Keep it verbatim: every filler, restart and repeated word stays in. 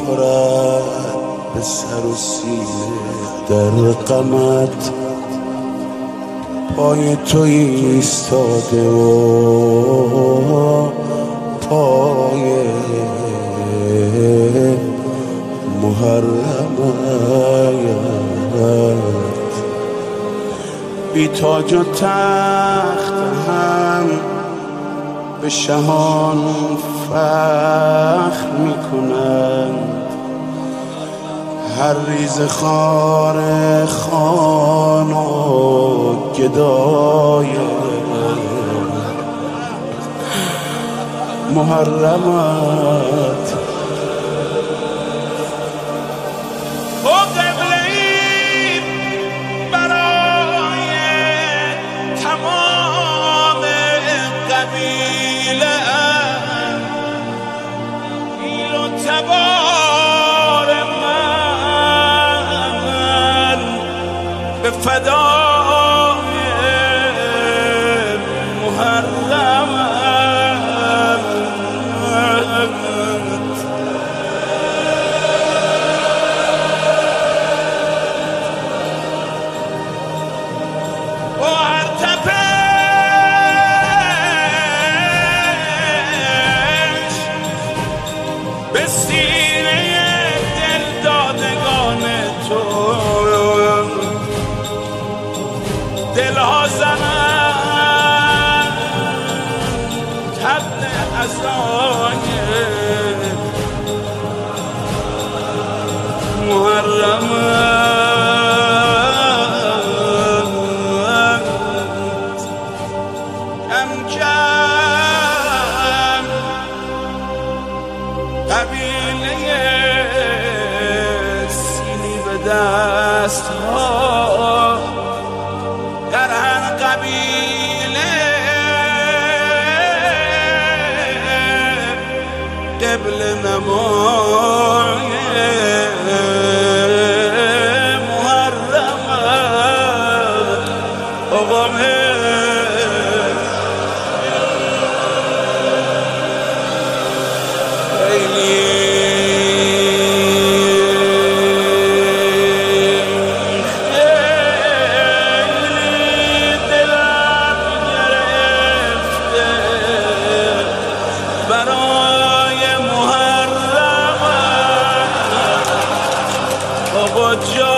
خورد به سر و سینه در غمت، پای تو ایستاده و پای محرمت. بی تاج و تخت هم به شهان فخر میکنند، هر ریز خار خان و گدای محرمت. او قبله‌ای برای تمام قبیله، پیل و تبار من به فدای محرمت. به سینه دل دادگان تو دلها زنند طبل عزای محرمت. کم کم قبیله سینی به دست ها، در هر قبیله قبله نمای محرمت. آقا برای محرمت. آقا جان